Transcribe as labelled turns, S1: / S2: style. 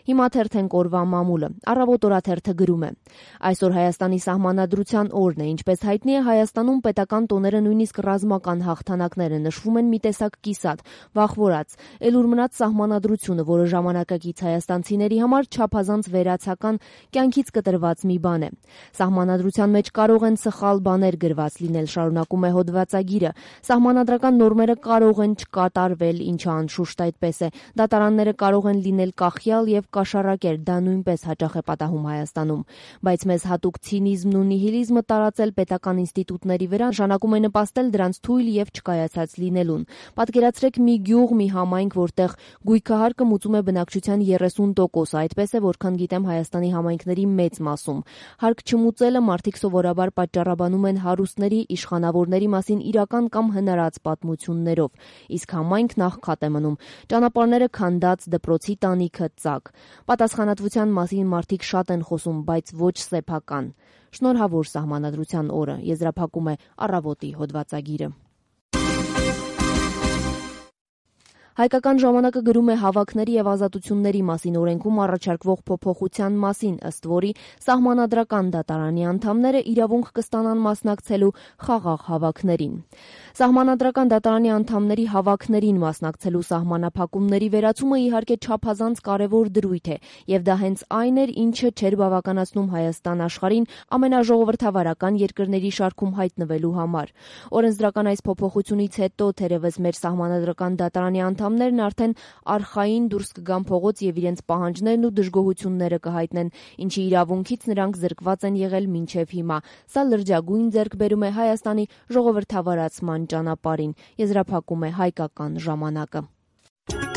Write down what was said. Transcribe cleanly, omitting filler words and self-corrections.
S1: Հիմա թերթենք օրվա մամուլը։ Առավոտ օրաթերթը գրում է. այսօր Հայաստանի սահմանադրության օրն է, ինչպես հայտնի է, Հայաստանում պետական տոները նույնիսկ ռազմական հաղթանակներ են, նշվում են մի տեսակ կիսատ, վախվորած, էլուր մնաց սահմանադրությունը, որը ժամանակակից հայաստանցիների համար չափազանց վերացական, կյանքից կտրված մի բան է։ Սահմանադրության մեջ կարող են սխալ բաներ գրված լինել, շարունակում է հոդվածագիրը։ Սահմանադրական նորմերը կարող են չկատարվել, ինչը անշուշտ այդպես է։ Դատարանները կարող են լինել կախյալ եւ կաշառակեր, դա նույնպես հաճախ է պատահում Հայաստանում, բայց մեզ հատուկ ցինիզմն ու նիհիլիզմը տարածել պետական ինստիտուտների վրա նշանակում է նպաստել դրանց թույլ եւ չկայացած լինելուն։ Պատկերացրեք մի գյուղ, մի համայնք, որտեղ գույքահարկը մուծում է բնակչության 30%-ը, այդպես է, որքան գիտեմ Հայաստանի համայնքների մեծ մասում։ Հարկ չմուծելը մարդիկ սովորաբար պատճառաբանում են հարուստների, իշխանավորների մասին իրական կամ հնարած պատմություններով, իսկ համայնքն աղքատ է մնում։ Ճանապարհները քանդած, դպրոցի տանիքը ծակ։ Պատասխանատվության մասին մարդիկ շատ են խոսում, բայց ոչ սեփական։ Շնորհավոր Սահմանադրության օրը, եզրափակում է Առավոտի հոդվածագիրը։ Հայկական ժամանակը գրում է հավաքների եւ ազատությունների մասին օրենքում առաջարկվող փոփոխության մասին, ըստ որի սահմանադրական դատարանի անդամները իրավունք կստանան մասնակցելու խաղաղ հավաքներին։ Սահմանադրական դատարանի անդամների հավաքներին մասնակցելու սահմանափակումների վերացումը իհարկե չափազանց կարևոր դրույթ է, եւ դա հենց այն էր, ինչը չէր բավականացնում Հայաստան աշխարհին ամենաժողովրդավարական երկրների շարքում հայտնվելու համար։ Օրենսդրական այս փոփոխությունից հետո թերևս մեր սահմանադրական դատարանի անդամներն արդեն արխային դուրս կգան փողոց եւ իրենց պահանջներն ու դժգոհությունները կհայտնեն, ինչի իրավունքից նրանք զրկված են եղել մինչեւ հիմա։ Սա լրջագույն ձեռքբերում է Հայաստանի ժողովրդավարացման ճանապարհին, եզրափակում է Հայկական ժամանակը։